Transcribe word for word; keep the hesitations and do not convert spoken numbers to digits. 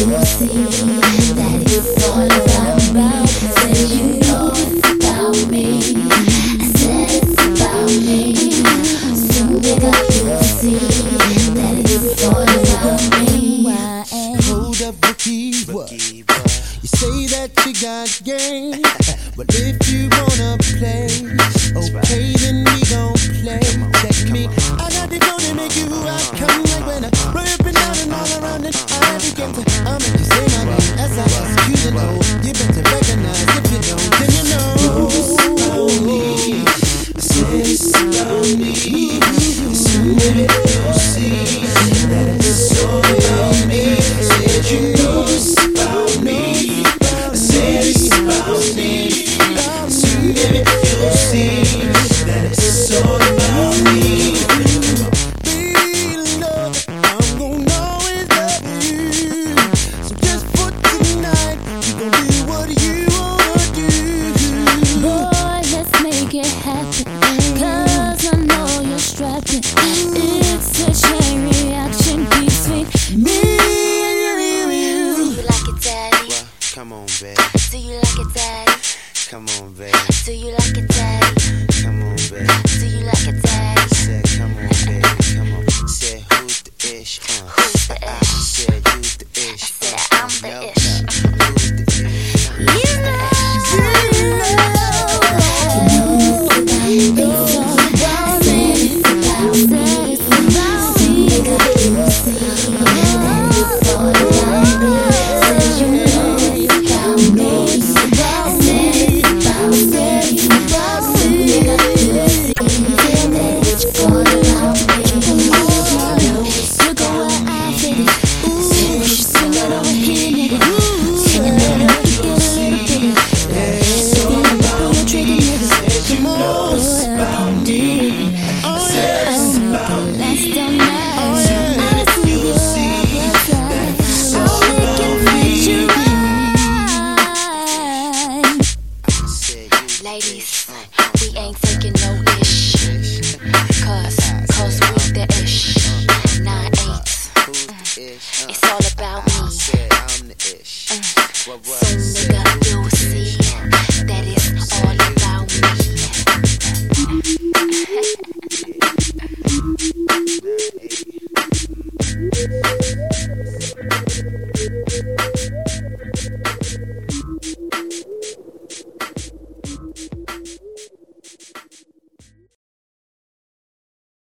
you'll see that it's all about me. Said you know it's about me. I said it's about me. Soon, nigga, you'll see that it's all about me. Hold up, Ricky, what? You say that you got game, but if you wanna play, okay, then we gon' play. Check me, I got the dough to make you out. Come like when I run up and down and all around it. I begin to, I'll make you say my name as I execute it. Oh, you better recognize if you don't, then you know. It's about me, say it's about me. Soon, baby, you'll see that it's all about me. Said you know it's about me. I said it's about me. Soon, baby, you'll see that it's all about me. Baby, love, I'm gonna always love you. So just for tonight, you gon' do what you wanna do. Boy, let's make it happen, 'cause I know you're strapped in. It's a chain reaction between me and you. Do you like it, daddy? Come on, babe. Do you like it, daddy? Come on, babe. Do you like it, daddy? Come on, babe. Do you like it, daddy? Said, come on, baby. Come on. Said, who's the ish? Uh. Who's the I ish? said, who's the ish? I said, Uh. I'm the no. ish.